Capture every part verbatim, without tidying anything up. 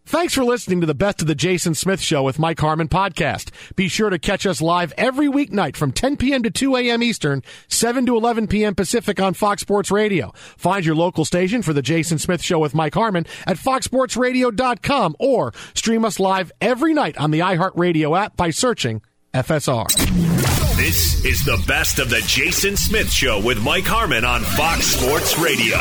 Thanks for listening to the Best of the Jason Smith Show with Mike Harmon podcast. Be sure to catch us live every weeknight from ten p.m. to two a.m. Eastern, seven to eleven p.m. Pacific on Fox Sports Radio. Find your local station for the Jason Smith Show with Mike Harmon at fox sports radio dot com or stream us live every night on the iHeartRadio app by searching F S R. This is the Best of the Jason Smith Show with Mike Harmon on Fox Sports Radio.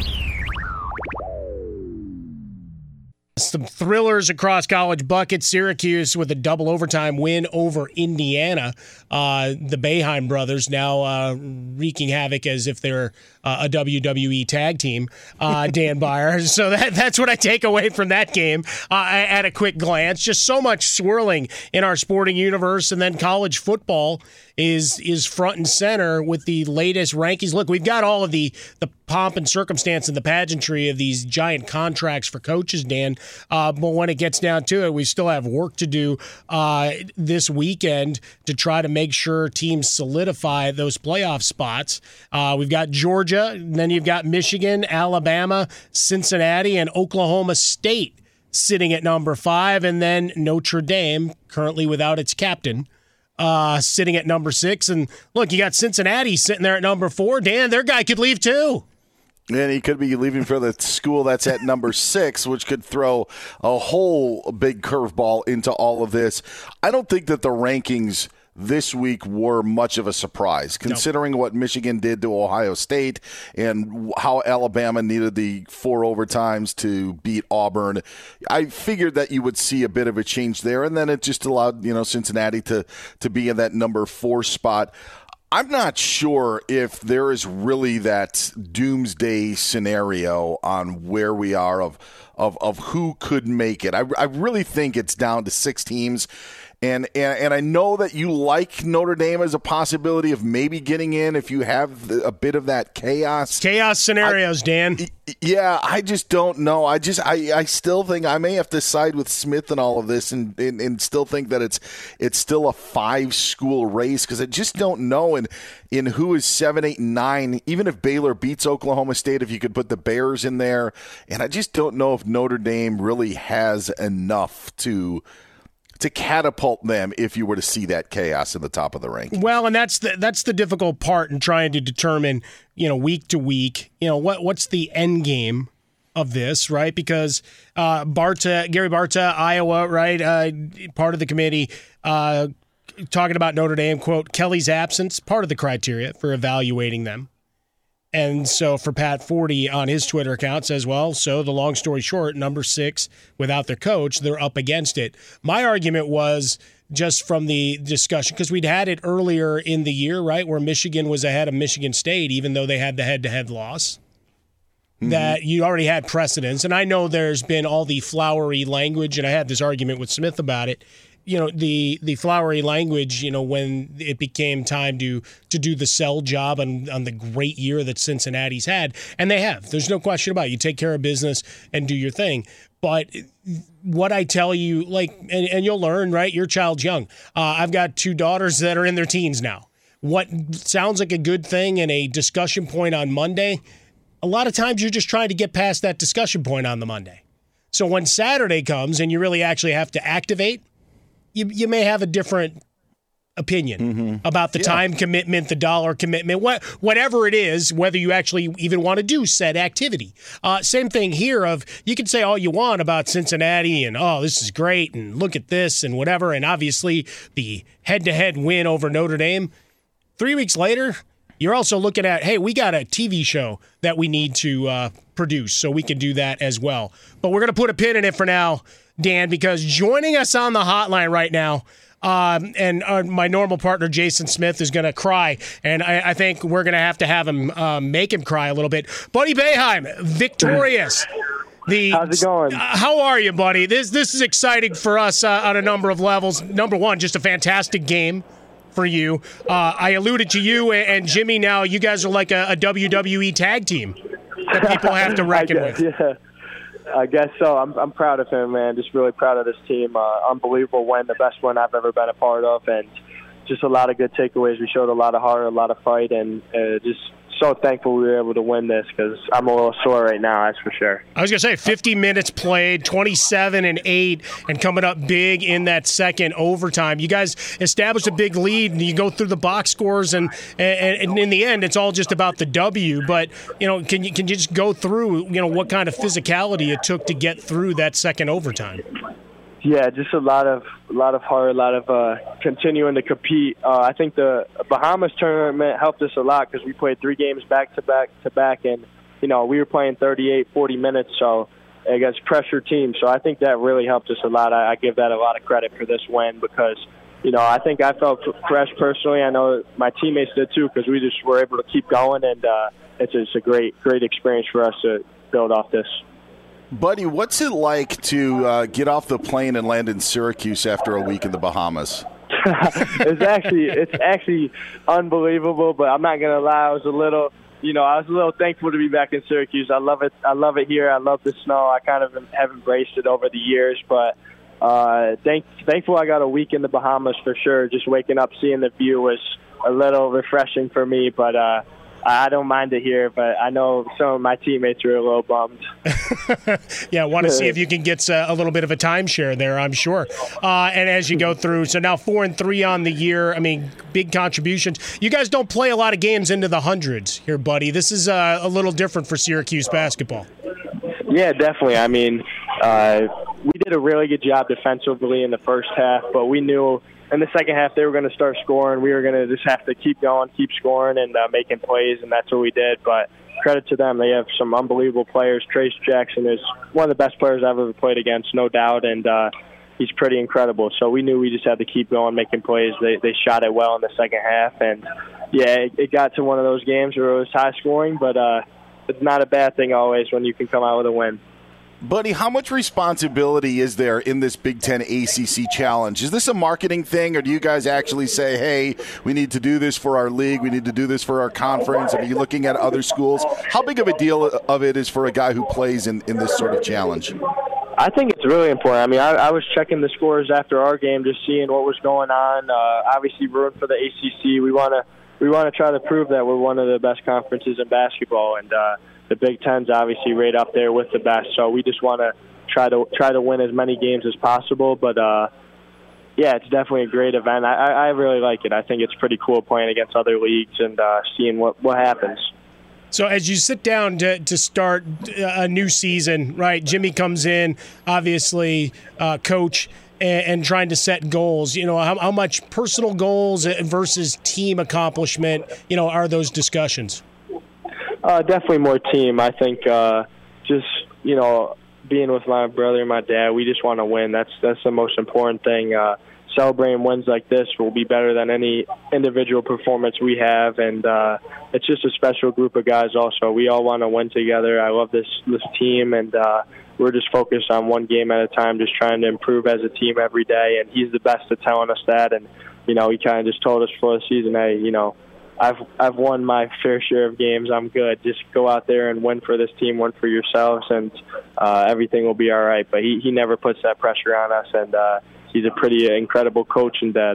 Some thrillers across college buckets. Syracuse with a double overtime win over Indiana. Uh, the Boeheim brothers now uh, wreaking havoc as if they're uh, a W W E tag team, uh, Dan Byer. So that, that's what I take away from that game uh, at a quick glance. Just so much swirling in our sporting universe. And then college football is is front and center with the latest rankings. Look, we've got all of the, the pomp and circumstance and the pageantry of these giant contracts for coaches, Dan. Uh, but when it gets down to it, we still have work to do uh, this weekend to try to make sure teams solidify those playoff spots. Uh, we've got Georgia, and then you've got Michigan, Alabama, Cincinnati, and Oklahoma State sitting at number five, and then Notre Dame, currently without its captain, uh, sitting at number six. And look, you got Cincinnati sitting there at number four. Dan, their guy could leave too. And he could be leaving for the school that's at number six, which could throw a whole big curveball into all of this. I don't think that the rankings this week were much of a surprise, considering no. what Michigan did to Ohio State and how Alabama needed the four overtimes to beat Auburn. I figured that you would see a bit of a change there, and then it just allowed, you know, Cincinnati to, to be in that number four spot. I'm not sure if there is really that doomsday scenario on where we are of of, of who could make it. I, I really think it's down to six teams. And, and and I know that you like Notre Dame as a possibility of maybe getting in if you have the, a bit of that chaos. Chaos scenarios, I, Dan. Yeah, I just don't know. I just I, I still think I may have to side with Smith in all of this and, and, and still think that it's it's still a five-school race because I just don't know in, in who is seven, eight, and nine. Even if Baylor beats Oklahoma State, if you could put the Bears in there. And I just don't know if Notre Dame really has enough to – to catapult them if you were to see that chaos in the top of the ranking. Well, and that's the that's the difficult part in trying to determine, you know, week to week, you know, what what's the end game of this, right? Because uh, Barta, Gary Barta, Iowa, right, uh, part of the committee, uh, talking about Notre Dame, quote, Kelly's absence, part of the criteria for evaluating them. And so for Pat Forty on his Twitter account says, well, so the long story short, number six, without their coach, they're up against it. My argument was just from the discussion, because we'd had it earlier in the year, right, where Michigan was ahead of Michigan State, even though they had the head-to-head loss, mm-hmm. that you already had precedence. And I know there's been all the flowery language, and I had this argument with Smith about it. You know, the the flowery language, you know, when it became time to to do the sell job on, on the great year that Cincinnati's had. And they have. There's no question about it. You take care of business and do your thing. But what I tell you, like, and, and you'll learn, right? Your child's young. Uh, I've got two daughters that are in their teens now. What sounds like a good thing and a discussion point on Monday, a lot of times you're just trying to get past that discussion point on the Monday. So when Saturday comes and you really actually have to activate, You you may have a different opinion mm-hmm. about the yeah. time commitment, the dollar commitment, what whatever it is, whether you actually even want to do said activity. Uh, same thing here of you can say all you want about Cincinnati and, oh, this is great and look at this and whatever. And obviously the head-to-head win over Notre Dame. Three weeks later, you're also looking at, hey, we got a T V show that we need to uh, produce, so we can do that as well. But we're going to put a pin in it for now, Dan, because joining us on the hotline right now, um, and uh, my normal partner, Jason Smith, is going to cry, and I, I think we're going to have to have him uh, make him cry a little bit. Buddy Boeheim, victorious. The, How's it going? Uh, how are you, buddy? This this is exciting for us uh, on a number of levels. Number one, just a fantastic game for you. Uh, I alluded to you and Jimmy now. You guys are like a, a W W E tag team that people have to reckon I guess, with. Yeah. I guess so. I'm I'm proud of him, man. Just really proud of this team. Uh, unbelievable win, the best one I've ever been a part of, and just a lot of good takeaways. We showed a lot of heart, a lot of fight, and uh, just so thankful we were able to win this because I'm a little sore right now, that's for sure. I was going to say, fifty minutes played, twenty-seven and eight, and coming up big in that second overtime. You guys established a big lead, and you go through the box scores, and, and, and in the end, it's all just about the W. But, you know, can you, can you just go through, you know, what kind of physicality it took to get through that second overtime? Yeah, just a lot of a lot of heart, a lot of uh, continuing to compete. Uh, I think the Bahamas tournament helped us a lot because we played three games back to back to back, and you know we were playing thirty-eight, forty minutes, so against pressure teams. So I think that really helped us a lot. I, I give that a lot of credit for this win because you know I think I felt fresh personally. I know my teammates did too because we just were able to keep going, and uh, it's just a great great experience for us to build off this. Buddy, what's it like to uh, get off the plane and land in Syracuse after a week in the Bahamas? it's actually it's actually unbelievable, but I'm not gonna lie, I was a little you know, I was a little thankful to be back in Syracuse. I love it I love it here. I love the snow. I kind of have embraced it over the years, but uh thank thankful I got a week in the Bahamas for sure. Just waking up, seeing the view was a little refreshing for me, but uh I don't mind it here, but I know some of my teammates are a little bummed. Yeah, I want to see if you can get a little bit of a timeshare there, I'm sure. Uh, and as you go through, so now four and three on the year. I mean, big contributions. You guys don't play a lot of games into the hundreds here, buddy. This is uh, a little different for Syracuse basketball. Yeah, definitely. I mean, uh, we did a really good job defensively in the first half, but we knew in the second half they were going to start scoring. We were going to just have to keep going, keep scoring, and uh, making plays, and that's what we did. But credit to them. They have some unbelievable players. Trace Jackson is one of the best players I've ever played against, no doubt, and uh, he's pretty incredible. So we knew we just had to keep going, making plays. They they shot it well in the second half, and, yeah, it, it got to one of those games where it was high-scoring, but uh, it's not a bad thing always when you can come out with a win. Buddy, how much responsibility is there in this Big Ten A C C challenge? Is this a marketing thing, or do you guys actually say, hey, we need to do this for our league, we need to do this for our conference? Are you looking at other schools? How big of a deal of it is for a guy who plays in, in this sort of challenge? I think it's really important. I mean, I, I was checking the scores after our game, just seeing what was going on. Uh, obviously, rooting for the A C C. We want to we want to try to prove that we're one of the best conferences in basketball, and uh, the Big Ten's obviously right up there with the best, so we just want to try to try to win as many games as possible. But, uh, yeah, it's definitely a great event. I, I really like it. I think it's pretty cool playing against other leagues and uh, seeing what, what happens. So as you sit down to, to start a new season, right, Jimmy comes in, obviously, uh, coach, and, and trying to set goals. You know, how, how much personal goals versus team accomplishment, you know, are those discussions? Uh, definitely more team. I think uh, just, you know, being with my brother and my dad, we just want to win. That's that's the most important thing. Uh, celebrating wins like this will be better than any individual performance we have, and uh, it's just a special group of guys also. We all want to win together. I love this, this team, and uh, we're just focused on one game at a time, just trying to improve as a team every day, and he's the best at telling us that. And, you know, he kind of just told us for the season, hey, you know, I've I've won my fair share of games. I'm good. Just go out there and win for this team, win for yourselves, and uh, everything will be all right. But he, he never puts that pressure on us, and uh, he's a pretty incredible coach and dad.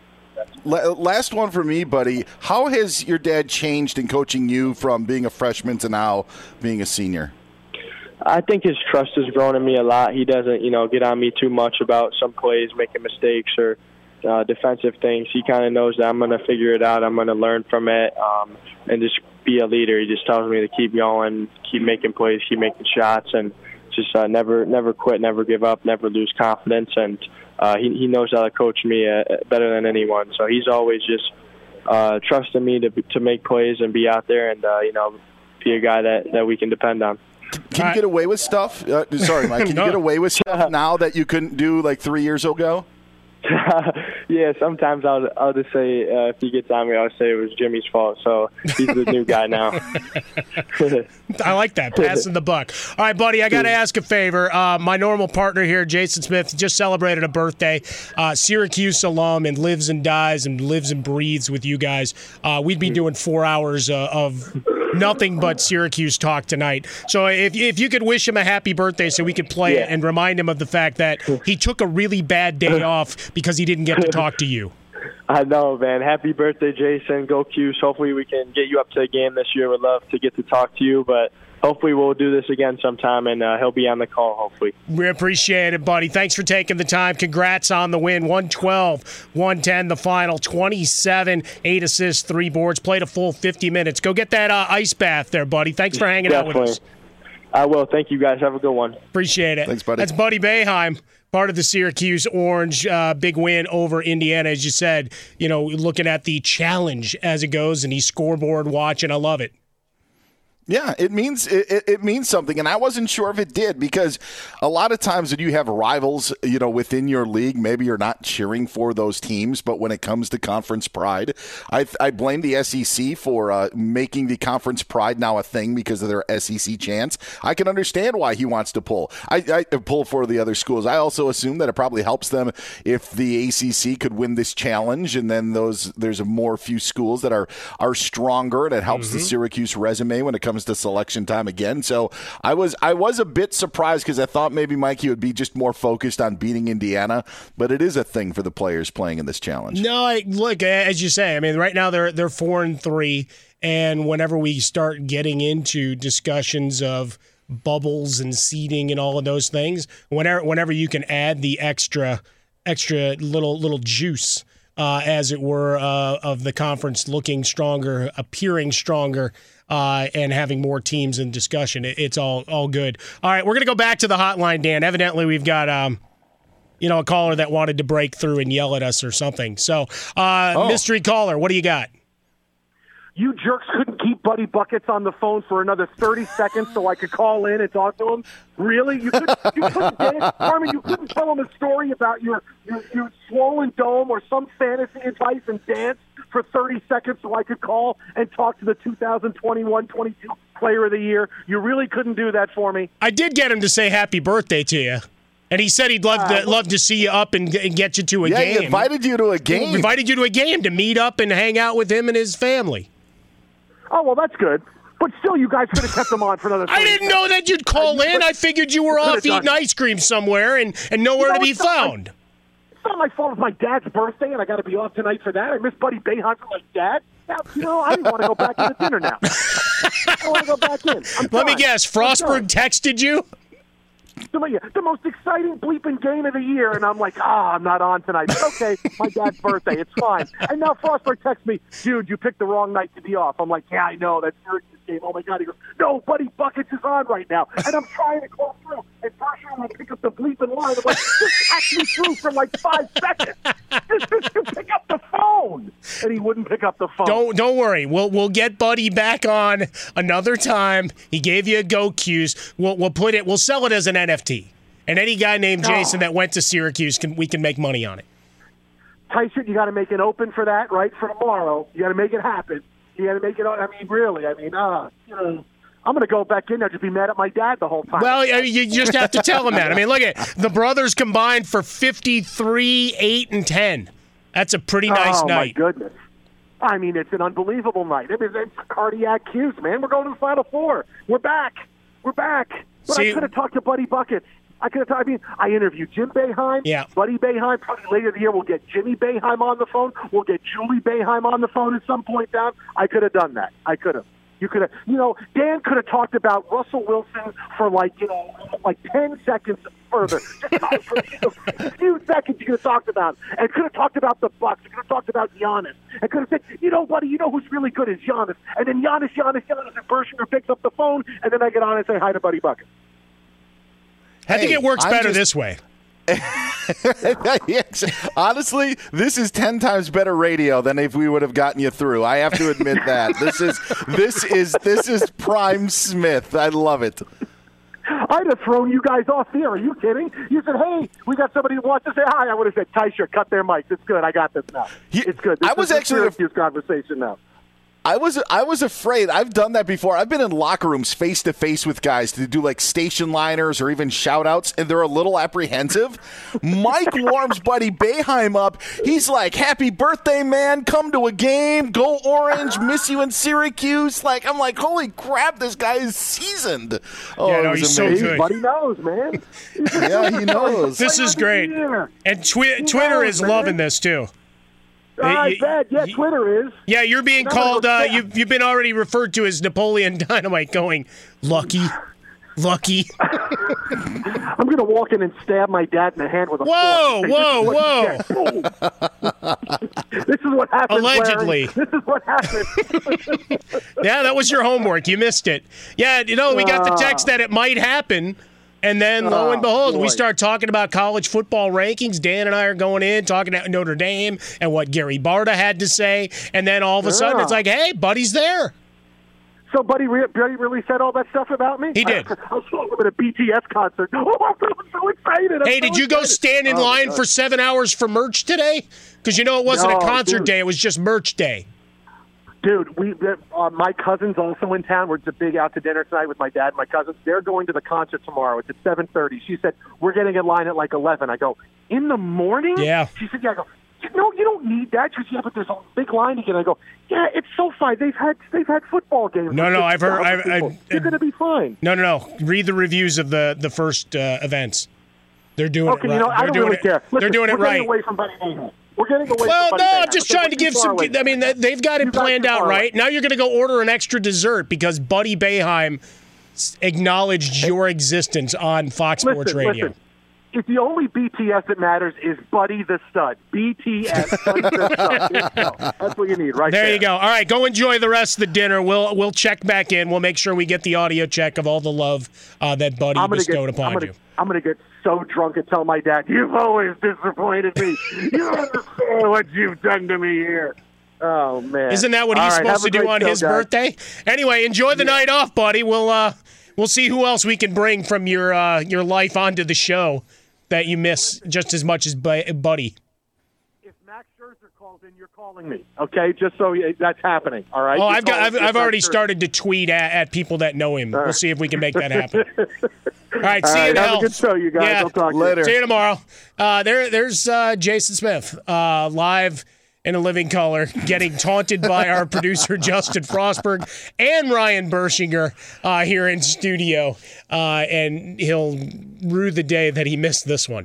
Last one for me, buddy. How has your dad changed in coaching you from being a freshman to now being a senior? I think his trust has grown in me a lot. He doesn't, you know, get on me too much about some plays, making mistakes, or Uh, defensive things. He kind of knows that I'm going to figure it out. I'm going to learn from it, um, and just be a leader. He just tells me to keep going, keep making plays, keep making shots, and just uh, never never quit, never give up, never lose confidence. And uh, he, he knows how to coach me uh, better than anyone. So he's always just uh, trusting me to to make plays and be out there and, uh, you know, be a guy that, that we can depend on. Can you get away with stuff? Uh, sorry, Mike. Can no. you get away with stuff now that you couldn't do like three years ago? Yeah, sometimes I'll I'll just say uh, if he gets on me, I'll say it was Jimmy's fault. So he's the new guy now. I like that, passing the buck. All right, buddy, I got to ask a favor. Uh, my normal partner here, Jason Smith, just celebrated a birthday. Uh, Syracuse alum, and lives and dies and lives and breathes with you guys. Uh, we'd be doing four hours uh, of nothing but Syracuse talk tonight. So if if you could wish him a happy birthday so we could play yeah. it and remind him of the fact that he took a really bad day off because he didn't get to talk to you. I know, man. Happy birthday, Jason. Go Cuse. Hopefully we can get you up to a game this year. Would love to get to talk to you, but hopefully we'll do this again sometime, and uh, he'll be on the call, hopefully. We appreciate it, buddy. Thanks for taking the time. Congrats on the win. one twelve, one ten the final. twenty-seven, eight assists, three boards. Played a full fifty minutes. Go get that uh, ice bath there, buddy. Thanks for hanging Definitely. out with us. I will. Thank you, guys. Have a good one. Appreciate it. Thanks, buddy. That's Buddy Boeheim, part of the Syracuse Orange. Uh, big win over Indiana, as you said. You know, looking at the challenge as it goes, and he's scoreboard watching. I love it. Yeah, it means it, it means something, and I wasn't sure if it did, because a lot of times when you have rivals, you know, within your league, maybe you're not cheering for those teams, but when it comes to conference pride, I, I blame the S E C for uh, making the conference pride now a thing because of their S E C chants. I can understand why he wants to pull. I, I pull for the other schools. I also assume that it probably helps them if the A C C could win this challenge, and then those there's a more few schools that are are stronger, and it helps mm-hmm. the Syracuse resume when it comes to selection time again. So I was I was a bit surprised because I thought maybe Mikey would be just more focused on beating Indiana, but it is a thing for the players playing in this challenge. No, I, look, as you say, I mean, right now they're they're four and three, and whenever we start getting into discussions of bubbles and seeding and all of those things, whenever whenever you can add the extra extra little little juice, uh, as it were, uh, of the conference looking stronger, appearing stronger. Uh, and having more teams in discussion. It, it's all all good. All right, we're going to go back to the hotline, Dan. Evidently, we've got um, you know, a caller that wanted to break through and yell at us or something. So, uh, oh. mystery caller, what do you got? You jerks couldn't keep Buddy Buckets on the phone for another thirty seconds so I could call in and talk to him? Really? You couldn't, you couldn't dance? Carmen, you couldn't tell him a story about your, your, your swollen dome or some fantasy advice and dance for thirty seconds so I could call and talk to the two thousand twenty-one twenty-two Player of the Year? You really couldn't do that for me? I did get him to say happy birthday to you. And he said he'd love to uh, love to see you up and, and get you to a yeah, game. Yeah, he invited you to a game. He invited you to a game to meet up and hang out with him and his family. Oh, well, that's good. But still, you guys could have kept them on for another I didn't know that you'd call in. I figured you were off eating ice cream somewhere and, and nowhere you know, to be found. Not my, it's not my fault. It's my dad's birthday, and I got to be off tonight for that. I miss Buddy Boeheim for my dad. Now, you know, I didn't want to go back into dinner now. I want to go back in. I'm Let me guess. Frostberg texted you? The, the most exciting bleeping game of the year, and I'm like, ah, oh, I'm not on tonight. But okay, my dad's birthday, it's fine. And now Frostberg texts me, dude, you picked the wrong night to be off. I'm like, yeah, I know, that's Syracuse game. Oh my God. He goes, no, Buddy Buckets is on right now. And I'm trying to call through. And first I'm going to pick up the bleeping line. I'm like, just patch me through for like five seconds. Just, just, just pick up the phone. And he wouldn't pick up the phone. Don't don't worry. We'll we'll get Buddy back on another time. He gave you a go cues. We'll we'll put it. We'll sell it as an N F T. And any guy named Jason that went to Syracuse, can we can make money on it. Tyson, you got to make it open for that, right? For tomorrow, you got to make it happen. You got to make it. I mean, really. I mean, uh, you know. I'm going to go back in there to be mad at my dad the whole time. Well, you just have to tell him that. I mean, look at the brothers combined for fifty-three, eight, and ten. That's a pretty nice oh, night. Oh, my goodness. I mean, it's an unbelievable night. I mean, it's cardiac cues, man. We're going to the Final Four. We're back. We're back. But See, I could have talked to Buddy Buckets. I could have. I mean, I interviewed Jim Boeheim, yeah. Buddy Boeheim. Probably later in the year, we'll get Jimmy Boeheim on the phone. We'll get Julie Boeheim on the phone at some point down. I could have done that. I could have. You could have, you know, Dan could have talked about Russell Wilson for like, you know, like ten seconds further. Just for a few seconds you could have talked about it. And could have talked about the Bucks. You could have talked about Giannis. And could have said, you know, buddy, you know who's really good is Giannis. And then Giannis, Giannis, Giannis, and Bershner picks up the phone, and then I get on and say hi to Buddy Bucket. I think hey, it works I'm better just... this way. Honestly, this is ten times better radio than if we would have gotten you through. I have to admit that. This is this is this is prime Smith. I love it. I'd have thrown you guys off the air. Are you kidding? You said, hey, we got somebody who wants to say hi. I would have said, Tysher, cut their mics. It's good. I got this now. He, it's good. This I was is actually a serious conversation now. I was I was afraid. I've done that before. I've been in locker rooms face to face with guys to do like station liners or even shout outs, and they're a little apprehensive. Mike warms Buddy Boeheim up. He's like, happy birthday, man. Come to a game. Go Orange. Miss you in Syracuse. Like, I'm like, holy crap, this guy is seasoned. Oh, yeah, no, it was he's amazing. so good. Buddy knows, man. Yeah, he knows. This is great. And twi- Twitter is loving this, too. I you- bet. Yeah, you- Twitter is. Yeah, you're being I'm gonna called. go Uh, stab- you've you've been already referred to as Napoleon Dynamite. Going lucky, lucky. I'm going to walk in and stab my dad in the hand with a Whoa, fork. whoa, This is what you get. Boom. This is what happens. Allegedly. Larry. This is what happens. Yeah, that was your homework. You missed it. Yeah, you know, we got the text that it might happen. And then, lo and Oh, behold, we boy. start talking about college football rankings. Dan and I are going in, talking about Notre Dame and what Gary Barta had to say. And then all of a sudden, Yeah. it's like, hey, Buddy's there. So, Buddy, re- Buddy really said all that stuff about me? He did. I, I saw him at a B T S concert. Oh, I'm so excited. I'm Hey, so did you go excited. stand in Oh, my line God. for seven hours for merch today? Because you know it wasn't a No, concert dude. day; it was just merch day. Dude, we uh, my cousin's also in town. We're just big out to dinner tonight with my dad and my cousins. They're going to the concert tomorrow. It's at seven thirty. She said, we're getting in line at like eleven. I go, in the morning? Yeah. She said, yeah. I go, no, you don't need that. She said, yeah, but there's a big line again. I go, yeah, it's SoFi. They've had they've had football games. No, with no, I've heard- fifty thousand I've- people. I- You're going to be fine. No, no, no. Read the reviews of the the first uh, events. They're doing Okay, it right. you know, I They're don't doing really it. care. Listen, They're doing it we're getting right. away from Buddy Mayhem. We're getting away Well, from no, Buddy I'm Mayhem. just Okay, trying to we're give too some. far away. I mean, they've got it You guys planned are out far away. right. Now you're going to go order an extra dessert because Buddy Boeheim s- acknowledged your existence on Fox Listen, Sports Radio. listen. If the only B T S that matters is Buddy the Stud. B T S, Buddy the Stud. There you go. That's what you need right there. There you go. All right, go enjoy the rest of the dinner. We'll we'll check back in. We'll make sure we get the audio check of all the love uh, that Buddy I'm gonna bestowed get, upon I'm gonna, you. I'm going to get so drunk and tell my dad, you've always disappointed me. You don't understand what you've done to me here. Oh, man. Isn't that what All he's right, supposed have to a do great on show, his guys. birthday? Anyway, enjoy the night off, buddy. We'll uh, we'll see who else we can bring from your uh, your life onto the show that you miss just as much as Bu- Buddy. If Max Scherzer calls in, you're calling me, okay? Just so you, that's happening, all right? Oh, You're I've got calling- I've, if I've Max already Scherzer- started to tweet at, at people that know him. We'll see if we can make that happen. All right, All see right, you in have hell. a good show, you guys. Yeah. I'll talk to Later. you. See you tomorrow. Uh, there, there's uh, Jason Smith uh, live in a living color, getting taunted by our producer Justin Frostberg and Ryan Bershinger uh, here in studio, uh, and he'll rue the day that he missed this one.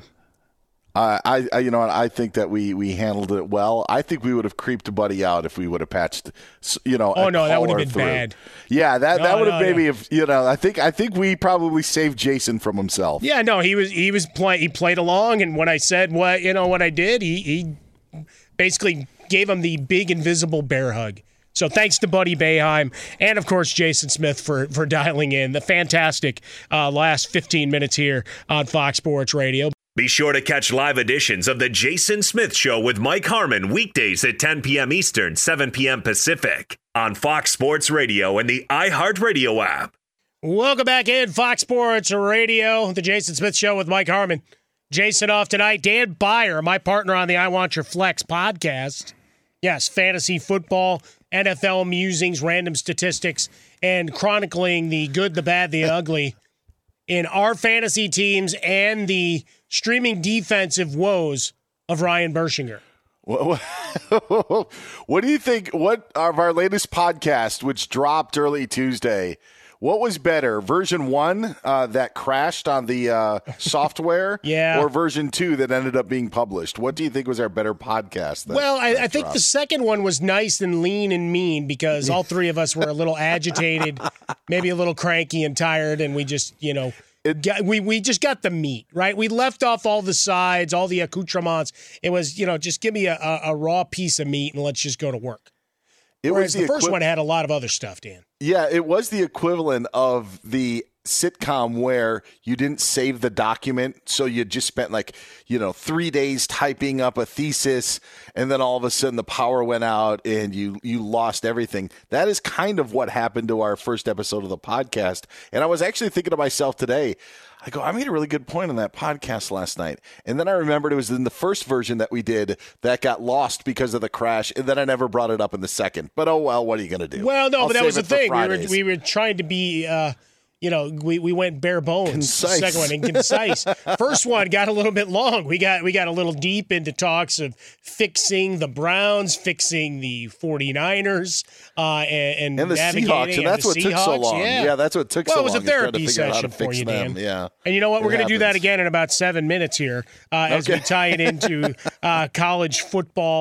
Uh, I, I, you know, what, I think that we, we handled it well. I think we would have creeped Buddy out if we would have patched, s- you know. Oh, a no, that would have caller been through. bad. Yeah, that No, that would have no, maybe no. if you know. I think I think we probably saved Jason from himself. Yeah, no, he was he was play he played along, and when I said what you know what I did, he he basically gave him the big invisible bear hug. So thanks to Buddy Boeheim and of course Jason Smith for for dialing in the fantastic uh, last fifteen minutes here on Fox Sports Radio. Be sure to catch live editions of The Jason Smith Show with Mike Harmon weekdays at ten p.m. Eastern, seven p.m. Pacific on Fox Sports Radio and the iHeartRadio app. Welcome back in Fox Sports Radio, the Jason Smith Show with Mike Harmon. Jason off tonight. Dan Byer, my partner on the I Want Your Flex podcast. Yes, fantasy football, N F L musings, random statistics, and chronicling the good, the bad, the ugly in our fantasy teams and the streaming defensive woes of Ryan Bershinger. What, what, what do you think? What of our latest podcast, which dropped early Tuesday? What was better, version one uh, that crashed on the uh, software, Yeah. or version two that ended up being published? What do you think was our better podcast? That, Well, I, that I think dropped? the second one was nice and lean and mean because all three of us were a little agitated, maybe a little cranky and tired, and we just, you know, got, we we just got the meat, right? We left off all the sides, all the accoutrements. It was, you know, just give me a, a, a raw piece of meat and let's just go to work. it Whereas was the, first equi- one had a lot of other stuff, Dan. Yeah, it was the equivalent of the sitcom where you didn't save the document, so you just spent like, you know, three days typing up a thesis, and then all of a sudden the power went out and you you lost everything. That is kind of what happened to our first episode of the podcast. And I was actually thinking to myself today, I go, I made a really good point on that podcast last night. And then I remembered it was in the first version that we did that got lost because of the crash, and then I never brought it up in the second. But oh well, what are you going to do? Well, no, I'll but that save was the it for thing. We were Fridays. we were trying to be, uh, you know, we, we went bare bones. Concise. Second one and concise. First one got a little bit long. We got we got a little deep into talks of fixing the Browns, fixing the 49ers, uh, and, and And the navigating Seahawks, and that's the what took so Seahawks. long. Yeah. Yeah, that's what took well, so it was long. a is trying to therapy figure out how session to for fix you, them. Dan. Yeah. And you know what? We're It going to do that happens. again in about seven minutes here uh, as we Okay. tie it into uh, college football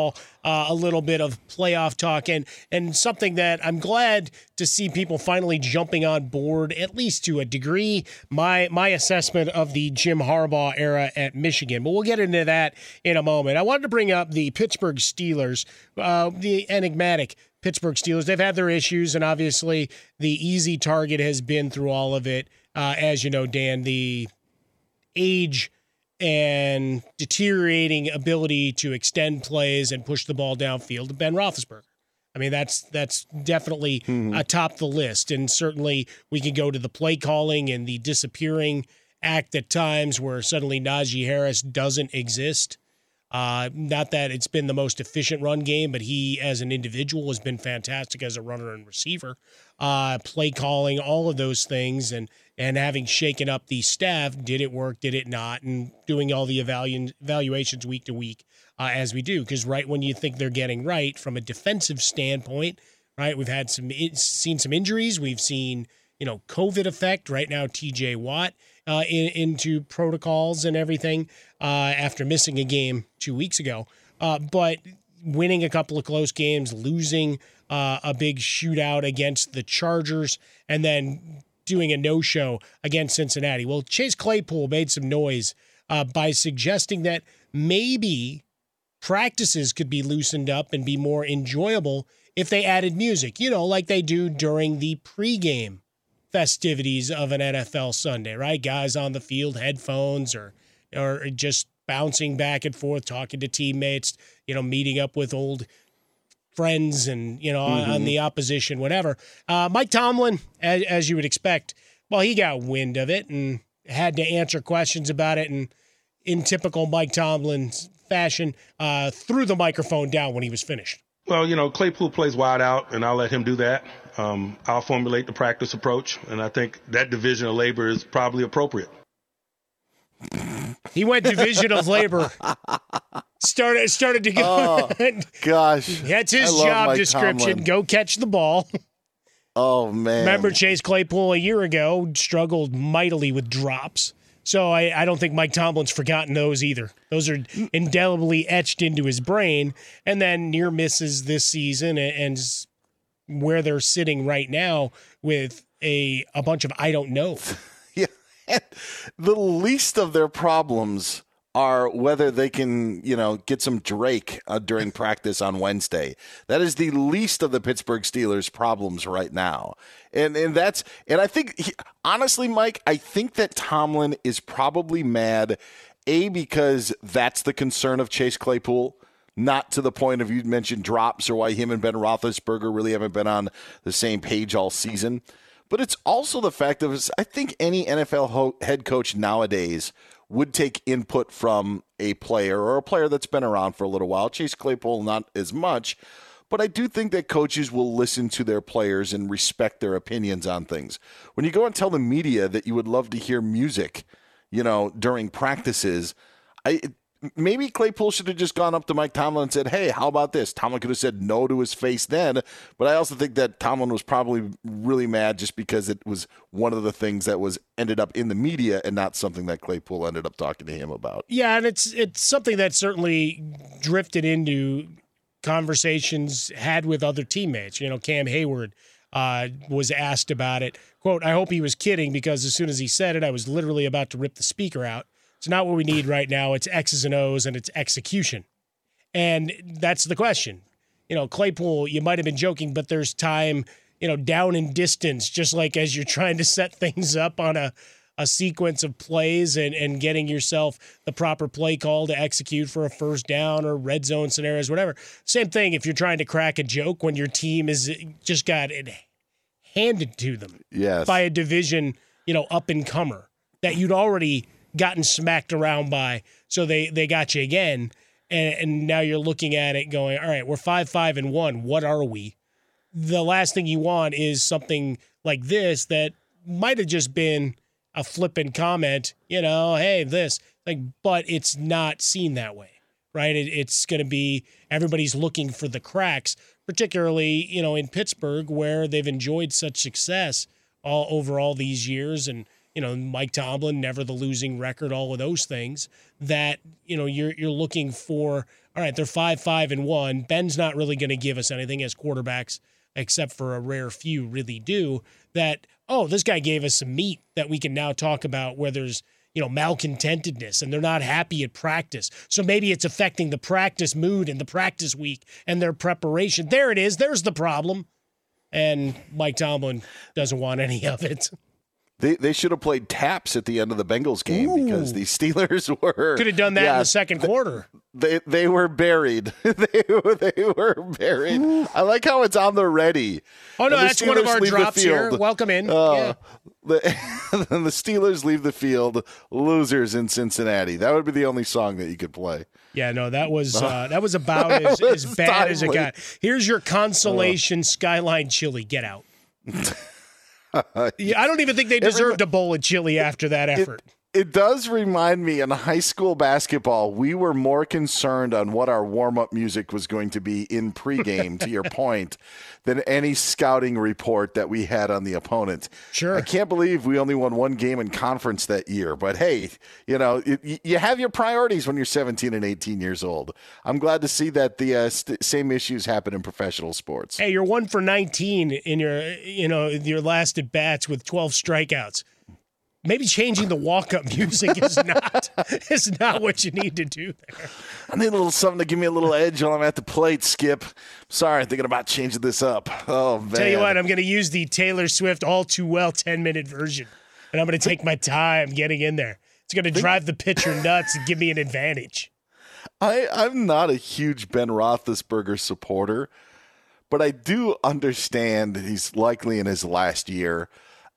uh, a little bit of playoff talk and, and something that I'm glad to see people finally jumping on board, at least to a degree, my my assessment of the Jim Harbaugh era at Michigan. But we'll get into that in a moment. I wanted to bring up the Pittsburgh Steelers, uh, the enigmatic Pittsburgh Steelers. They've had their issues, and obviously the easy target has been through all of it. Uh, as you know, Dan, the age and deteriorating ability to extend plays and push the ball downfield to Ben Roethlisberger. I mean, that's that's definitely mm-hmm. atop the list. And certainly we can go to the play calling and the disappearing act at times where suddenly Najee Harris doesn't exist. Uh, not that it's been the most efficient run game, but he as an individual has been fantastic as a runner and receiver. Uh, play calling, all of those things, and and having shaken up the staff, did it work, did it not, and doing all the evalu- evaluations week to week uh, as we do. Because right when you think they're getting right from a defensive standpoint, right, we've had some seen some injuries, we've seen you know COVID effect right now. T J Watt uh, in, into protocols and everything uh, after missing a game two weeks ago, uh, but winning a couple of close games, losing uh, a big shootout against the Chargers, and then doing a no-show against Cincinnati. Well, Chase Claypool made some noise uh, by suggesting that maybe practices could be loosened up and be more enjoyable if they added music, you know, like they do during the pregame festivities of an N F L Sunday, right? Guys on the field, headphones, or or just bouncing back and forth, talking to teammates, you know, meeting up with old friends and, you know, mm-hmm. on the opposition, whatever. Uh, Mike Tomlin, as, as you would expect, well, he got wind of it and had to answer questions about it. And in typical Mike Tomlin's fashion, uh, threw the microphone down when he was finished. Well, you know, Claypool plays wide out, and I'll let him do that. Um, I'll formulate the practice approach, and I think that division of labor is probably appropriate. He went division of labor. Started started to go. Oh, gosh. That's his job Mike description. Tomlin. Go catch the ball. Oh, man. Remember Chase Claypool a year ago struggled mightily with drops. So I, I don't think Mike Tomlin's forgotten those either. Those are indelibly etched into his brain. And then near misses this season and, and where they're sitting right now with a a bunch of I don't know. Yeah. The least of their problems are whether they can, you know, get some Drake uh, during practice on Wednesday. That is the least of the Pittsburgh Steelers' problems right now. And and that's and I think he, honestly, Mike, I think that Tomlin is probably mad, A, because that's the concern of Chase Claypool, not to the point of you mentioned drops or why him and Ben Roethlisberger really haven't been on the same page all season. But it's also the fact of I think any N F L ho- head coach nowadays would take input from a player or a player that's been around for a little while. Chase Claypool, not as much. But I do think that coaches will listen to their players and respect their opinions on things. When you go and tell the media that you would love to hear music, you know, during practices, I maybe Claypool should have just gone up to Mike Tomlin and said, hey, how about this? Tomlin could have said no to his face then. But I also think that Tomlin was probably really mad just because it was one of the things that was ended up in the media and not something that Claypool ended up talking to him about. Yeah, and it's it's something that certainly drifted into conversations had with other teammates. You know, Cam Hayward uh, was asked about it. Quote, I hope he was kidding because as soon as he said it, I was literally about to rip the speaker out. It's not what we need right now. It's X's and O's and it's execution. And that's the question. You know, Claypool, you might have been joking, but there's time, you know, down in distance, just like as you're trying to set things up on a, a sequence of plays and, and getting yourself the proper play call to execute for a first down or red zone scenarios, whatever. Same thing if you're trying to crack a joke when your team is just got it handed to them yes. by a division, you know, up-and-comer that you'd already gotten smacked around by, so they, they got you again, and, and now you're looking at it going, all right, we're five, five, and one. What are we? The last thing you want is something like this that might have just been a flippant comment, you know, hey, this, like, but it's not seen that way, right? It, it's going to be everybody's looking for the cracks, particularly, you know, in Pittsburgh where they've enjoyed such success all over all these years and you know, Mike Tomlin, never the losing record, all of those things, that, you know, you're you're looking for, all right, they're five, five, and one. Ben's not really going to give us anything as quarterbacks, except for a rare few really do, that, oh, this guy gave us some meat that we can now talk about where there's, you know, malcontentedness and they're not happy at practice. So maybe it's affecting the practice mood and the practice week and their preparation. There it is. There's the problem. And Mike Tomlin doesn't want any of it. They they should have played taps at the end of the Bengals game Ooh. because the Steelers were could have done that yeah, in the second th- quarter. They they were buried. they were they were buried. Ooh. I like how it's on the ready. Oh no, that's Steelers one of our drops here. Welcome in. Uh, yeah. the, the Steelers leave the field, losers in Cincinnati. That would be the only song that you could play. Yeah, no, that was uh, that was about as, was as bad timely. as it got. Here's your consolation uh. Skyline chili. Get out. Yeah, I don't even think they deserved a bowl of chili after that effort. It, it does remind me in high school basketball, we were more concerned on what our warm-up music was going to be in pregame, to your point, than any scouting report that we had on the opponent. Sure. I can't believe we only won one game in conference that year. But, hey, you know, it, you have your priorities when you're seventeen and eighteen years old. I'm glad to see that the uh, st- same issues happen in professional sports. Hey, you're one for nineteen in your, you know, your last at bats with twelve strikeouts. Maybe changing the walk-up music is not is not what you need to do there. I need a little something to give me a little edge while I'm at the plate, Skip. Sorry, I'm thinking about changing this up. Oh, man. Tell you what, I'm going to use the Taylor Swift All Too Well ten-minute version, and I'm going to take my time getting in there. It's going to drive the pitcher nuts and give me an advantage. I, I'm not a huge Ben Roethlisberger supporter, but I do understand he's likely in his last year.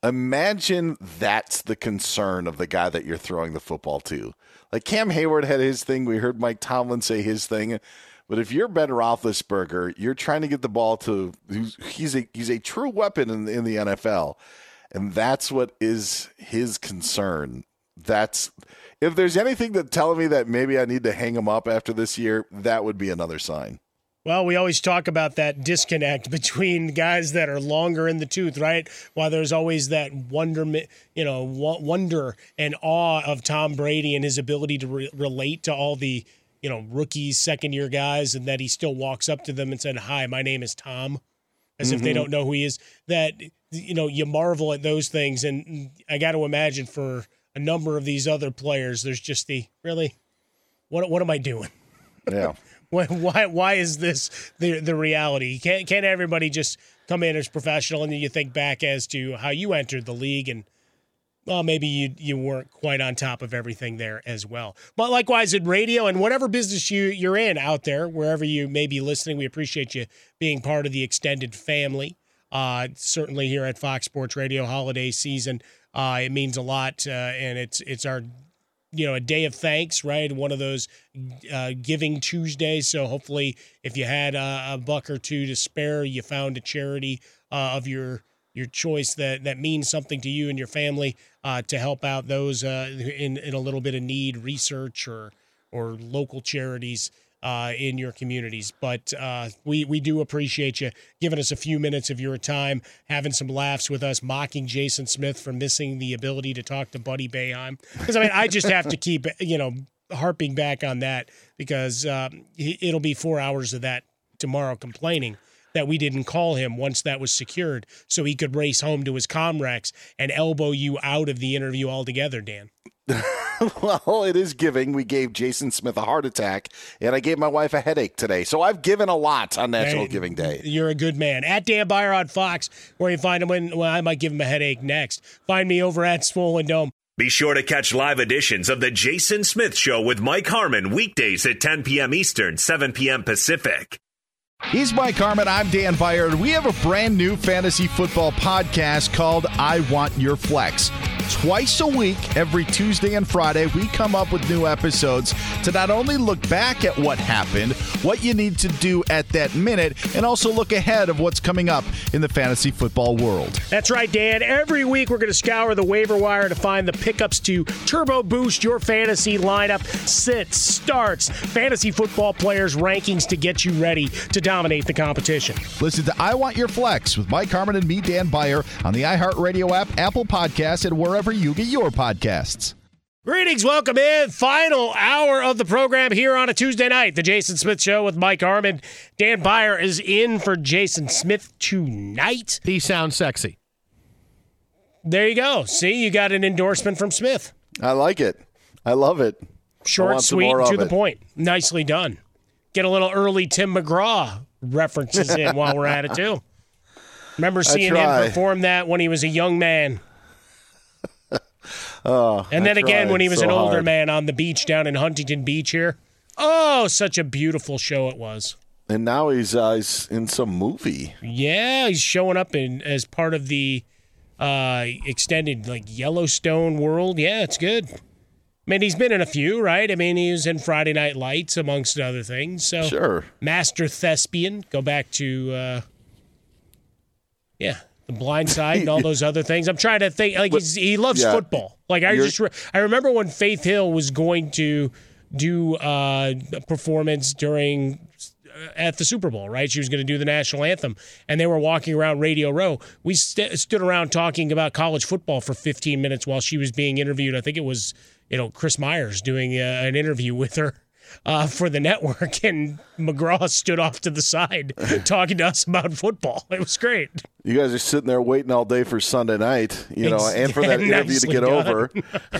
Imagine that's the concern of the guy that you're throwing the football to. Like Cam Hayward had his thing. We heard Mike Tomlin say his thing. But if you're Ben Roethlisberger, you're trying to get the ball to he's a he's a true weapon in, in the N F L. And that's what is his concern. That's if there's anything that telling me that maybe I need to hang him up after this year, that would be another sign. Well, we always talk about that disconnect between guys that are longer in the tooth, right? While there's always that wonderment, you know, wonder and awe of Tom Brady and his ability to re- relate to all the, you know, rookies, second-year guys, and that he still walks up to them and said, "Hi, my name is Tom," as mm-hmm. if they don't know who he is. That, you know, you marvel at those things, and I got to imagine for a number of these other players, there's just the really, what what am I doing? Yeah. Why why is this the the reality? Can't can't everybody just come in as professional and then you think back as to how you entered the league and well maybe you you weren't quite on top of everything there as well. But likewise in radio and whatever business you you're in out there, wherever you may be listening, we appreciate you being part of the extended family. Uh, certainly here at Fox Sports Radio holiday season, uh, it means a lot, uh, and it's it's our. You know, a day of thanks, right? One of those uh, Giving Tuesdays. So hopefully, if you had a, a buck or two to spare, you found a charity uh, of your your choice that, that means something to you and your family uh, to help out those uh, in in a little bit of need, research or or local charities uh, in your communities. But uh, we we do appreciate you giving us a few minutes of your time, having some laughs with us, mocking Jason Smith for missing the ability to talk to Buddy Boeheim. Because, I mean, I just have to keep, you know, harping back on that because um, it'll be four hours of that tomorrow complaining that we didn't call him once that was secured so he could race home to his Comrex and elbow you out of the interview altogether, Dan. Well, it is giving. We gave Jason Smith a heart attack, and I gave my wife a headache today. So I've given a lot on National hey, Giving Day. You're a good man. At Dan Beyer on Fox, where you find him when well, I might give him a headache next. Find me over at Swollen Dome. Be sure to catch live editions of The Jason Smith Show with Mike Harmon weekdays at ten p.m. Eastern, seven p.m. Pacific. He's Mike Harmon. I'm Dan Beyer. We have a brand new fantasy football podcast called I Want Your Flex. Twice a week, every Tuesday and Friday, we come up with new episodes to not only look back at what happened, what you need to do at that minute, and also look ahead of what's coming up in the fantasy football world. That's right, Dan. Every week, we're going to scour the waiver wire to find the pickups to turbo boost your fantasy lineup, sits, starts, fantasy football players' rankings to get you ready to dominate the competition. Listen to I Want Your Flex with Mike Harmon and me, Dan Beyer, on the iHeartRadio app, Apple Podcasts, and wherever wherever you get your podcasts. Greetings, welcome in. Final hour of the program here on a Tuesday night. The Jason Smith Show with Mike Harmon. Dan Beyer is in for Jason Smith tonight. He sounds sexy. There you go. See, you got an endorsement from Smith. I like it. I love it. Short, sweet, to the point. Nicely done. Get a little early Tim McGraw references in while we're at it, too. Remember seeing him perform that when he was a young man. Oh, and then I again, tried when he was so an older hard. man on the beach down in Huntington Beach here. Oh, such a beautiful show it was. And now he's, uh, he's in some movie. Yeah, he's showing up in as part of the uh, extended like Yellowstone world. Yeah, it's good. I mean, he's been in a few, right? I mean, he was in Friday Night Lights, amongst other things. So, sure. Master Thespian. Go back to, uh, yeah, The Blind Side and all those other things. I'm trying to think. Like, he's, he loves yeah, football. Like, I just re- I remember when Faith Hill was going to do uh, a performance during uh, at the Super Bowl, right? She was going to do the national anthem, and they were walking around Radio Row. We st- stood around talking about college football for fifteen minutes while she was being interviewed. I think it was, you know, Chris Myers doing uh, an interview with her uh, for the network, and McGraw stood off to the side talking to us about football. It was great. You guys are sitting there waiting all day for Sunday night, you know, and for that yeah, interview to get done. over.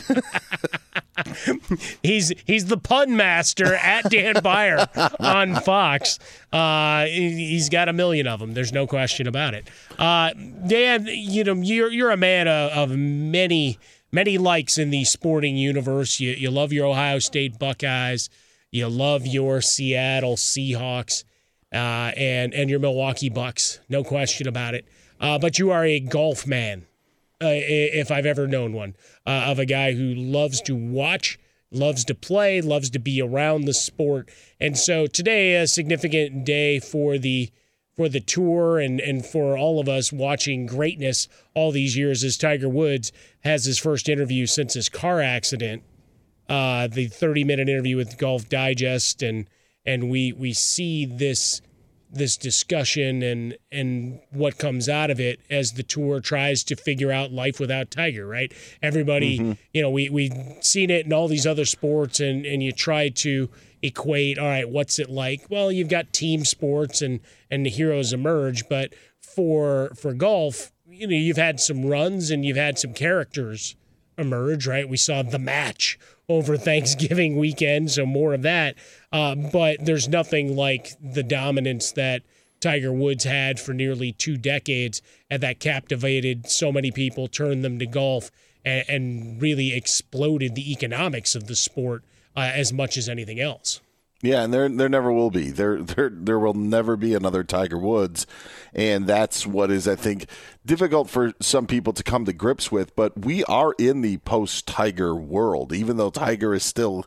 he's he's the pun master at Dan Beyer on Fox. Uh, he's got a million of them. There's no question about it. Uh, Dan, you know, you're you're a man of, of many many likes in the sporting universe. You you love your Ohio State Buckeyes. You love your Seattle Seahawks. Uh, and and your Milwaukee Bucks, no question about it. Uh, but you are a golf man, uh, if I've ever known one, uh, of a guy who loves to watch, loves to play, loves to be around the sport. And so today, a significant day for the for the tour and, and for all of us watching greatness all these years as Tiger Woods has his first interview since his car accident, uh, the thirty-minute interview with Golf Digest, and and we we see this this discussion and and what comes out of it as the tour tries to figure out life without Tiger, right? Everybody, mm-hmm. you know, we we've seen it in all these other sports, and and you try to equate, all right, what's it like? Well, you've got team sports and and the heroes emerge, but for for golf, you know, you've had some runs and you've had some characters emerge, right? We saw The Match over Thanksgiving weekend, so more of that. Uh, but there's nothing like the dominance that Tiger Woods had for nearly two decades, and that captivated so many people, turned them to golf, and, and really exploded the economics of the sport uh, as much as anything else. Yeah, and there there never will be. There there there will never be another Tiger Woods, and that's what is, I think, difficult for some people to come to grips with. But we are in the post-Tiger world, even though Tiger is still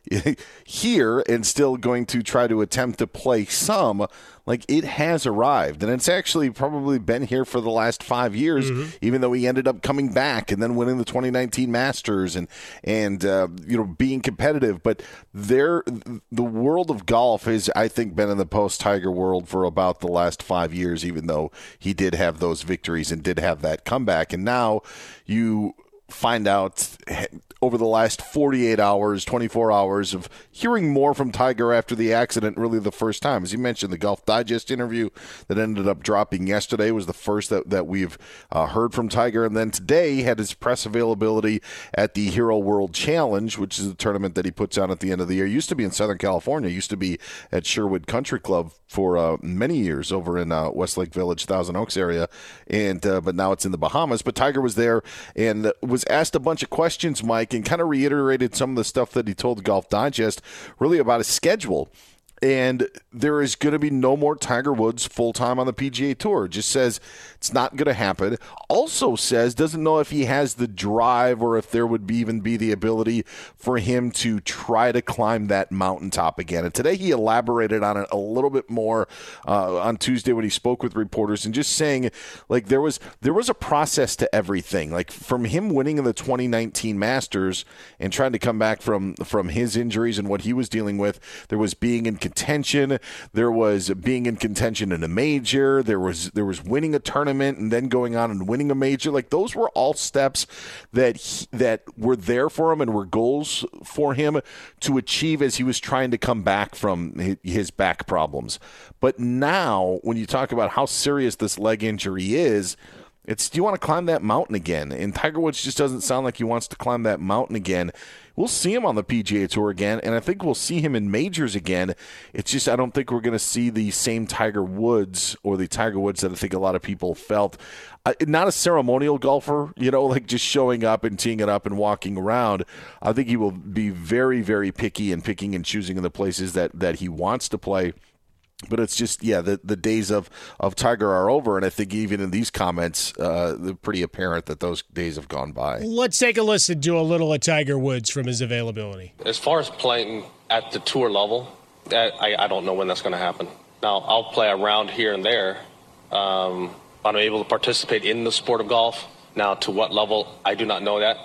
here and still going to try to attempt to play some. Like, it has arrived, and it's actually probably been here for the last five years, mm-hmm. even though he ended up coming back and then winning the twenty nineteen Masters and and uh, you know, being competitive. But there, the world of golf has, I think, been in the post-Tiger world for about the last five years, even though he did have those victories and did have that comeback. And now you find out over the last forty-eight hours, twenty-four hours of hearing more from Tiger after the accident, really the first time. As you mentioned, the Golf Digest interview that ended up dropping yesterday was the first that, that we've uh, heard from Tiger. And then today he had his press availability at the Hero World Challenge, which is a tournament that he puts on at the end of the year. It used to be in Southern California. It used to be at Sherwood Country Club for uh, many years over in uh, Westlake Village, Thousand Oaks area. and uh, But now it's in the Bahamas. But Tiger was there and was asked a bunch of questions, Mike, and kind of reiterated some of the stuff that he told Golf Digest really about his schedule. And there is going to be no more Tiger Woods full-time on the P G A Tour. Just says it's not going to happen. Also says doesn't know if he has the drive or if there would be, even be the ability for him to try to climb that mountaintop again. And today he elaborated on it a little bit more uh, on Tuesday when he spoke with reporters, and just saying, like, there was there was a process to everything. Like, from him winning in the twenty nineteen Masters and trying to come back from from his injuries and what he was dealing with, there was being in contention. There was being in contention in a major. There was there was winning a tournament and then going on and winning a major. Like those were all steps that he, that were there for him and were goals for him to achieve as he was trying to come back from his back problems. But now, when you talk about how serious this leg injury is, it's, do you want to climb that mountain again? And Tiger Woods just doesn't sound like he wants to climb that mountain again. We'll see him on the P G A Tour again, and I think we'll see him in majors again. It's just I don't think we're going to see the same Tiger Woods or the Tiger Woods that I think a lot of people felt. Uh, not a ceremonial golfer, you know, like just showing up and teeing it up and walking around. I think he will be very, very picky and picking and choosing in the places that, that he wants to play. But it's just, yeah, the, the days of, of Tiger are over, and I think even in these comments, uh, they're pretty apparent that those days have gone by. Let's take a listen to a little of Tiger Woods from his availability. As far as playing at the tour level, I, I don't know when that's going to happen. Now, I'll play around here and there. Um, I'm able to participate in the sport of golf. Now, to what level, I do not know that.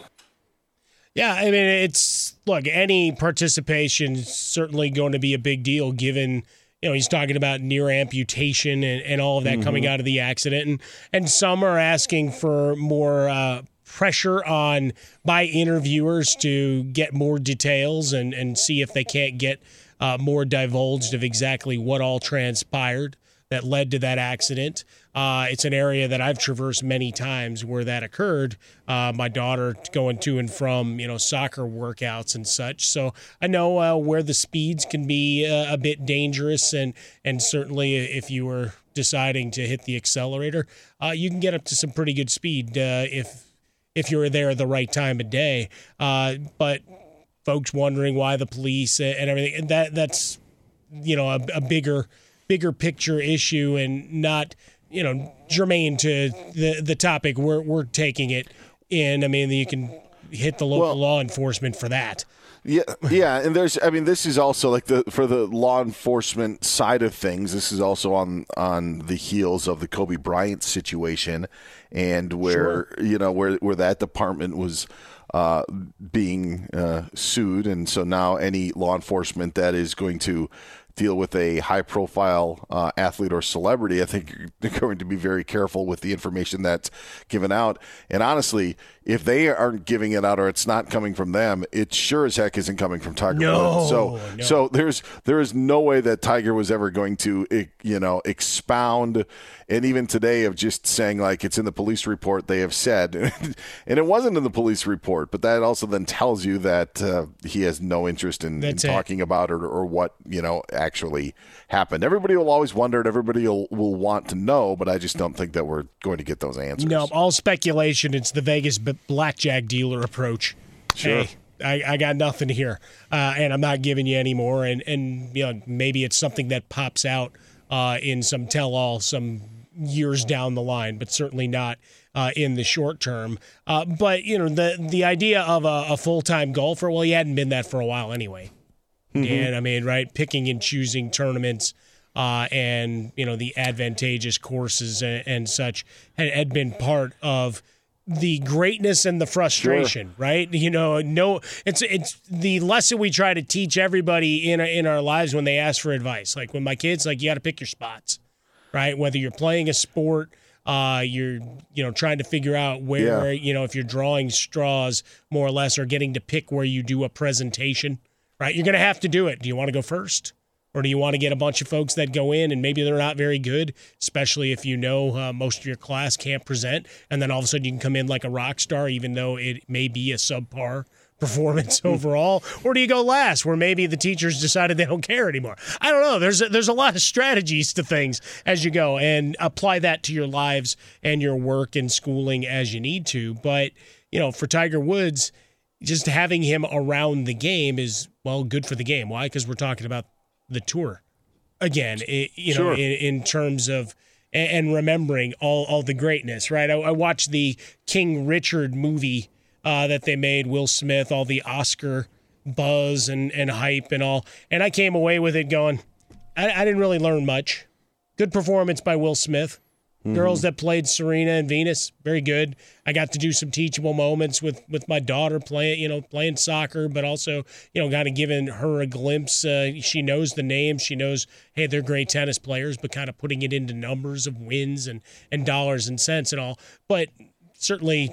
Yeah, I mean, it's, look, any participation is certainly going to be a big deal given – you know, he's talking about near amputation and, and all of that mm-hmm. coming out of the accident. And, and some are asking for more uh, pressure on by interviewers to get more details and, and see if they can't get uh, more divulged of exactly what all transpired that led to that accident. Uh, it's an area that I've traversed many times where that occurred. Uh, my daughter going to and from, you know, soccer workouts and such. So I know uh, where the speeds can be uh, a bit dangerous, and and certainly if you were deciding to hit the accelerator, uh, you can get up to some pretty good speed uh, if if you're there at the right time of day. Uh, but folks wondering why the police and everything, and that that's you know a, a bigger bigger picture issue and not, you know, germane to the the topic we're we're taking it in. I mean, you can hit the local well, law enforcement for that. Yeah, yeah, and there's, I mean, this is also like the for the law enforcement side of things. This is also on on the heels of the Kobe Bryant situation, and where sure. you know where where that department was uh, being uh, sued, and so now any law enforcement that is going to deal with a high-profile uh, athlete or celebrity, I think you're going to be very careful with the information that's given out. And honestly, if they aren't giving it out or it's not coming from them, it sure as heck isn't coming from Tiger no, Woods. So, no. so there's there is no way that Tiger was ever going to, you know, expound. And even today, of just saying like it's in the police report, they have said, and it wasn't in the police report, but that also then tells you that uh, he has no interest in, in talking about it or, or what you know actually happened. Everybody will always wonder, and everybody will, will want to know, but I just don't think that we're going to get those answers. No, all speculation. It's the Vegas blackjack dealer approach. Sure. Hey, I, I got nothing here, uh, and I'm not giving you any more. And, and you know, maybe it's something that pops out uh, in some tell-all some years down the line, but certainly not uh, in the short term. Uh, but, you know, the the idea of a, a full-time golfer, well, he hadn't been that for a while anyway. Mm-hmm. And, I mean, right, picking and choosing tournaments uh, and, you know, the advantageous courses and, and such had, had been part of the greatness and the frustration, sure. right? You know, no, it's it's the lesson we try to teach everybody in in our lives when they ask for advice. Like when my kids, like, you got to pick your spots, right? Whether you're playing a sport, uh, you're you know trying to figure out where yeah. you know if you're drawing straws more or less, or getting to pick where you do a presentation, right? You're going to have to do it. Do you want to go first? Or do you want to get a bunch of folks that go in and maybe they're not very good, especially if you know uh, most of your class can't present, and then all of a sudden you can come in like a rock star even though it may be a subpar performance overall? Or do you go last where maybe the teachers decided they don't care anymore? I don't know. There's a, there's a lot of strategies to things as you go, and apply that to your lives and your work and schooling as you need to. But, you know, for Tiger Woods, just having him around the game is, well, good for the game. Why? Because we're talking about the tour again, it, you know, sure. in, in terms of and remembering all, all the greatness, right? I, I watched the King Richard movie uh, that they made, Will Smith, all the Oscar buzz and, and hype and all, and I came away with it going, I, I didn't really learn much. Good performance by Will Smith, Mm-hmm. Girls that played Serena and Venus, very good. I got to do some teachable moments with, with my daughter playing, you know, playing soccer, but also, you know, kind of giving her a glimpse. Uh, she knows the names. She knows, hey, they're great tennis players, but kind of putting it into numbers of wins and, and dollars and cents and all. But certainly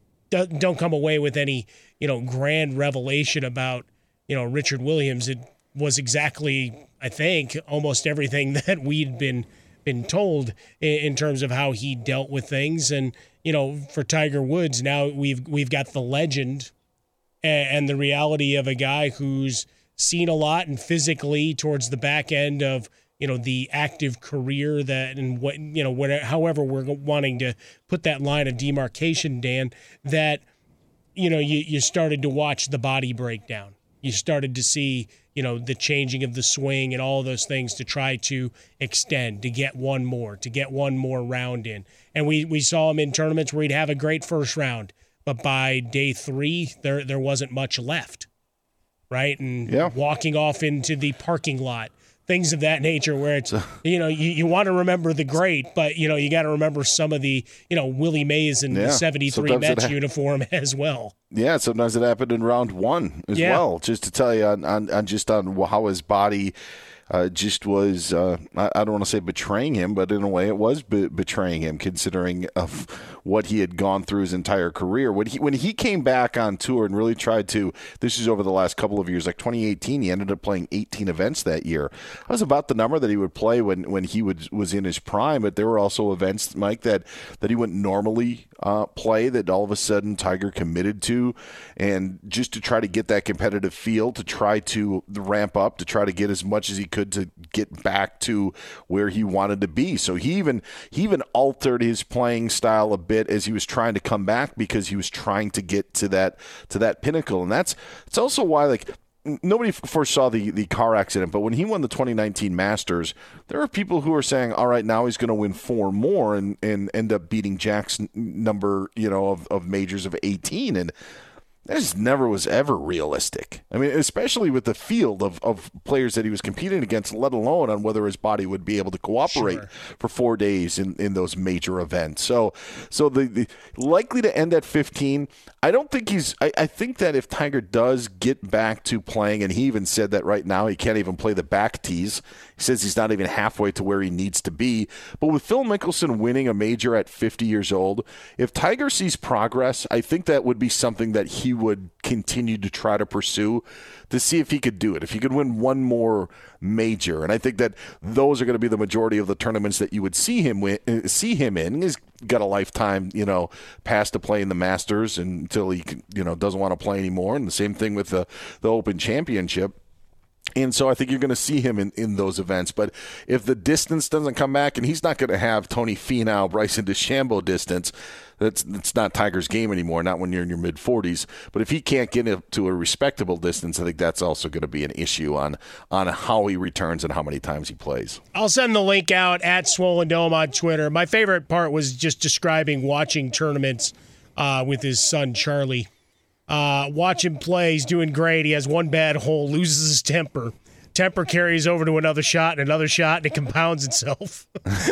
don't come away with any, you know, grand revelation about, you know, Richard Williams. It was exactly, I think, almost everything that we'd been been told in, in terms of how he dealt with things. And, you know, for Tiger Woods, now we've we've got the legend and, and the reality of a guy who's seen a lot and physically towards the back end of, you know, the active career that, and what, you know, whatever, however we're wanting to put that line of demarcation, Dan, that, you know, you, you started to watch the body break down. You started to see, you know, the changing of the swing and all those things to try to extend, to get one more, to get one more round in. And we, we saw him in tournaments where he'd have a great first round, but by day three, there there wasn't much left, right? And yeah. walking off into the parking lot, things of that nature where it's, you know, you, you want to remember the great, but, you know, you got to remember some of the, you know, Willie Mays in yeah. the seventy-three Sometimes Mets ha- uniform as well. Yeah, sometimes it happened in round one as yeah. well, just to tell you on, on, on just on how his body uh, just was, uh, I, I don't want to say betraying him, but in a way it was be- betraying him considering of what he had gone through his entire career. When he when he came back on tour and really tried to, this is over the last couple of years, like twenty eighteen, he ended up playing eighteen events that year. That was about the number that he would play when, when he would, was in his prime, but there were also events, Mike, that, that he wouldn't normally uh, play that all of a sudden Tiger committed to, and just to try to get that competitive feel, to try to ramp up, to try to get as much as he could to get back to where he wanted to be. So he even he even altered his playing style a bit as he was trying to come back, because he was trying to get to that to that pinnacle. And that's it's also why, like, nobody foresaw the, the car accident, but when he won the twenty nineteen Masters, there are people who are saying, all right, now he's going to win four more and, and end up beating Jack's number, you know, of, of majors of eighteen. And that just never was ever realistic. I mean, especially with the field of, of players that he was competing against, let alone on whether his body would be able to cooperate Sure. for four days in, in those major events. So so the, the likely to end at fifteen, I don't think he's I, I think that if Tiger does get back to playing, and he even said that right now he can't even play the back tees. He says he's not even halfway to where he needs to be. But with Phil Mickelson winning a major at fifty years old, if Tiger sees progress, I think that would be something that he would continue to try to pursue to see if he could do it, if he could win one more major. And I think that those are going to be the majority of the tournaments that you would see him win, see him in. He's got a lifetime, you know, pass to play in the Masters until he, you know, doesn't want to play anymore. And the same thing with the, the Open Championship. And so I think you're going to see him in, in those events. But if the distance doesn't come back, and he's not going to have Tony Finau, Bryson DeChambeau distance, that's that's not Tiger's game anymore, not when you're in your mid-forties. But if he can't get it to a respectable distance, I think that's also going to be an issue on, on how he returns and how many times he plays. I'll send the link out at Swollen Dome on Twitter. My favorite part was just describing watching tournaments uh, with his son, Charlie. Uh, watch him play. He's doing great. He has one bad hole, loses his temper. Temper carries over to another shot and another shot, and it compounds itself.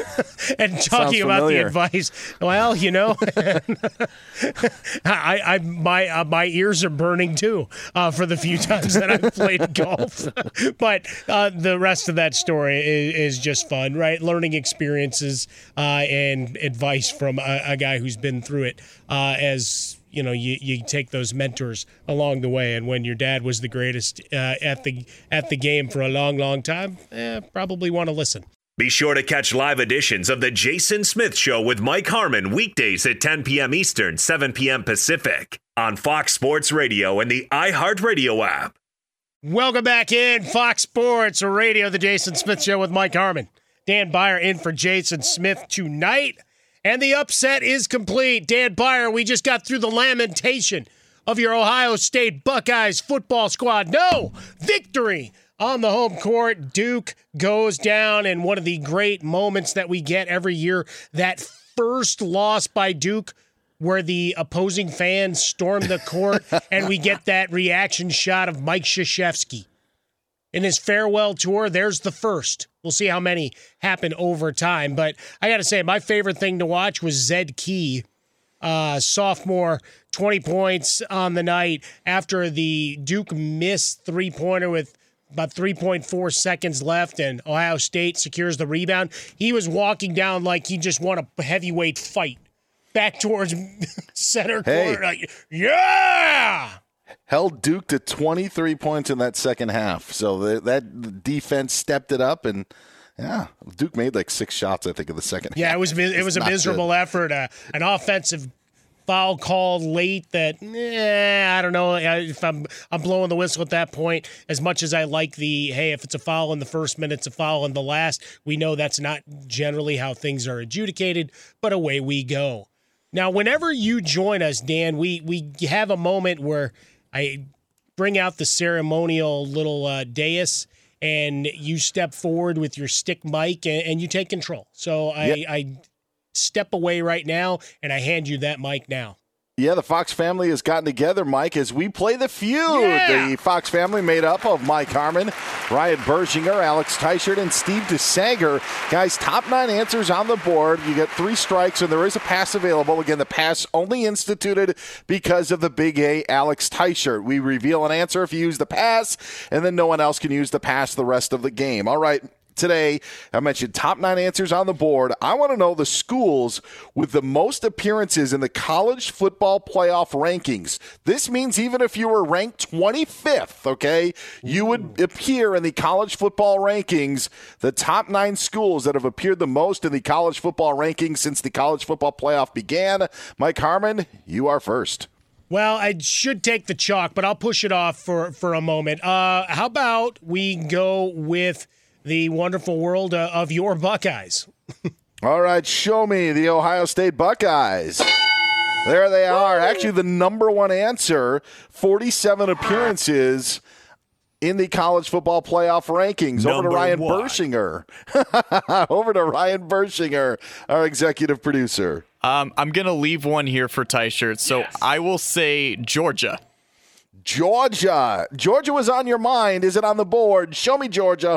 And talking about the advice, well, you know, I, I my uh, my ears are burning too uh, for the few times that I've played golf. But uh, the rest of that story is, is just fun, right? Learning experiences uh, and advice from a, a guy who's been through it uh, as. You know, you, you take those mentors along the way, and when your dad was the greatest uh, at the at the game for a long, long time, eh, probably want to listen. Be sure to catch live editions of the Jason Smith Show with Mike Harmon weekdays at ten p.m. Eastern, seven p.m. Pacific on Fox Sports Radio and the iHeartRadio app. Welcome back in Fox Sports Radio, the Jason Smith Show with Mike Harmon. Dan Beyer in for Jason Smith tonight. And the upset is complete. Dan Beyer, we just got through the lamentation of your Ohio State Buckeyes football squad. No victory on the home court. Duke goes down, and one of the great moments that we get every year, that first loss by Duke where the opposing fans storm the court and we get that reaction shot of Mike Krzyzewski. in his farewell tour, there's the first. We'll see how many happen over time. But I got to say, my favorite thing to watch was Zed Key, uh, sophomore, twenty points on the night after the Duke missed three-pointer with about three point four seconds left, and Ohio State secures the rebound. He was walking down like he just won a heavyweight fight back towards center Hey. court. Like, yeah! Held Duke to twenty-three points in that second half. So the, that defense stepped it up, and yeah, Duke made like six shots, I think, in the second Yeah, half. it was it was It's a not miserable good. effort. Uh, an offensive foul called late that, eh, I don't know if I'm I'm blowing the whistle at that point. As much as I like the, hey, if it's a foul in the first minute, it's a foul in the last. We know that's not generally how things are adjudicated, but away we go. Now, whenever you join us, Dan, we we have a moment where I bring out the ceremonial little uh, dais, and you step forward with your stick mic, and, and you take control. So I, Yep. I step away right now, and I hand you that mic now. Yeah, the Fox family has gotten together, Mike, as we play the feud. Yeah. The Fox family made up of Mike Harmon, Ryan Berginger, Alex Teichert, and Steve DeSager. Guys, top nine answers on the board. You get three strikes, and there is a pass available. Again, the pass only instituted because of the Big A, Alex Teichert. We reveal an answer if you use the pass, and then no one else can use the pass the rest of the game. All right. Today, I mentioned top nine answers on the board. I want to know the schools with the most appearances in the college football playoff rankings. This means even if you were ranked twenty-fifth, okay, you would appear in the college football rankings. The top nine schools that have appeared the most in the college football rankings since the college football playoff began. Mike Harmon, you are first. Well, I should take the chalk, but I'll push it off for, for a moment. Uh, how about we go with the wonderful world uh, of your Buckeyes? All right, show me the Ohio State Buckeyes. There they are. Actually, the number one answer, forty-seven appearances in the college football playoff rankings. Over Number to Ryan one. Bershinger. Over to Ryan Bershinger, our executive producer. Um, I'm going to leave one here for Teichert, so Yes. I will say Georgia. Georgia. Georgia was on your mind. Is it on the board? Show me Georgia.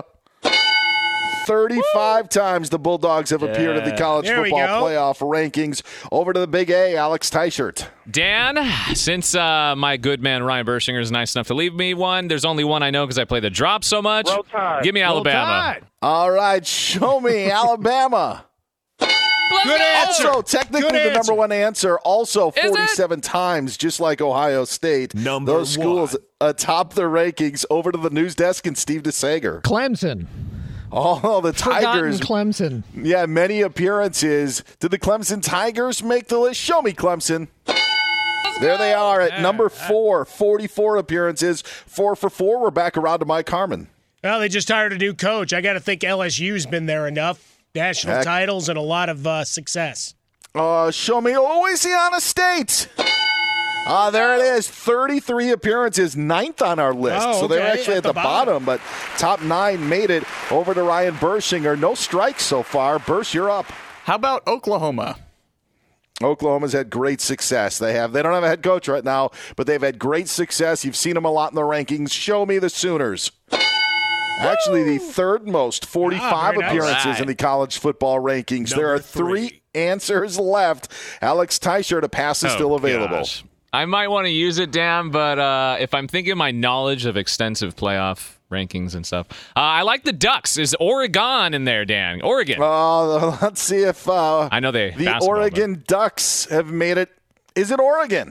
thirty-five times the Bulldogs have appeared in the college There we football go. playoff rankings. Over to the Big A, Alex Teichert. Dan, since uh, my good man Ryan Bershinger is nice enough to leave me one, there's only one I know because I play the drop so much. Roll Tide. Give me Alabama. All right, show me Alabama. Good answer. Also, technically, Good the number answer. one answer, also it? forty-seven times, just like Ohio State. Number Those schools one. atop the rankings. Over to the news desk and Steve DeSager. Clemson. Oh, the Forgotten Tigers. Clemson. Yeah, many appearances. Did the Clemson Tigers make the list? Show me Clemson. There they are at number four, forty-four appearances. Four for four. We're back around to Mike Harmon. Well, they just hired a new coach. I got to think L S U's been there enough. National Heck. titles and a lot of uh, success. Uh, show me Louisiana State. Ah, there it is. thirty-three appearances, ninth on our list. Oh, So they're okay, actually at, the, bottom. but top nine made it. Over to Ryan Bershinger. No strikes so far. Bersh, you're up. How about Oklahoma? Oklahoma's had great success. They have. They don't have a head coach right now, but they've had great success. You've seen them a lot in the rankings. Show me the Sooners. Actually, the third most, forty-five Ah, very nice. appearances Right. in the college football rankings. there Number are three, three. answers left. Alex Teichert, a pass is Oh, still available. gosh. I might want to use it, Dan, but uh, if I'm thinking my knowledge of extensive playoff rankings and stuff, uh, I like the Ducks. Is Oregon in there, Dan? Oregon. Uh, let's see if uh, I know they the basketball, Oregon Ducks have made it. Is it Oregon?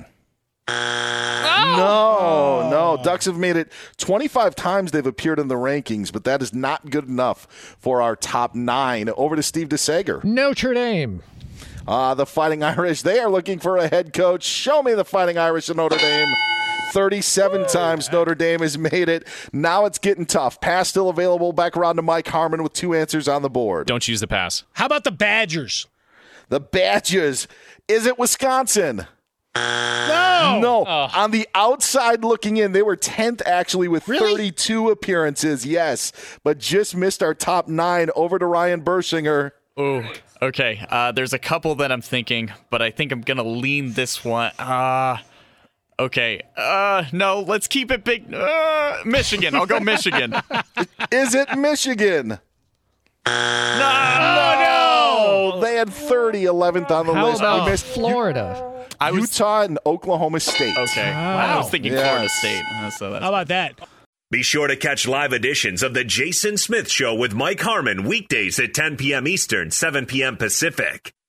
No, no. Ducks have made it twenty-five times they've appeared in the rankings, but that is not good enough for our top nine. Over to Steve DeSager. Notre Dame. Uh, the Fighting Irish, they are looking for a head coach. Show me the Fighting Irish in Notre Dame. thirty-seven times Notre Dame has made it. Now it's getting tough. Pass still available. Back around to Mike Harmon with two answers on the board. Don't use the pass. How about the Badgers? The Badgers. Is it Wisconsin? No. No. On the outside looking in, they were tenth actually with Really? thirty-two appearances. Yes, but just missed our top nine. Over to Ryan Bershinger. Ooh, okay. Uh, there's a couple that I'm thinking, but I think I'm going to lean this one. Uh, Okay. Uh, no, let's keep it big. Uh, Michigan. I'll go Michigan. Is it Michigan? No, no. They had thirty, eleventh on the How list. about We missed Florida? I was, Utah and Oklahoma State. okay. Wow. I was thinking Yes. Florida State. Uh, so that's How about that? Be sure to catch live editions of The Jason Smith Show with Mike Harmon weekdays at ten p.m. Eastern, seven p.m. Pacific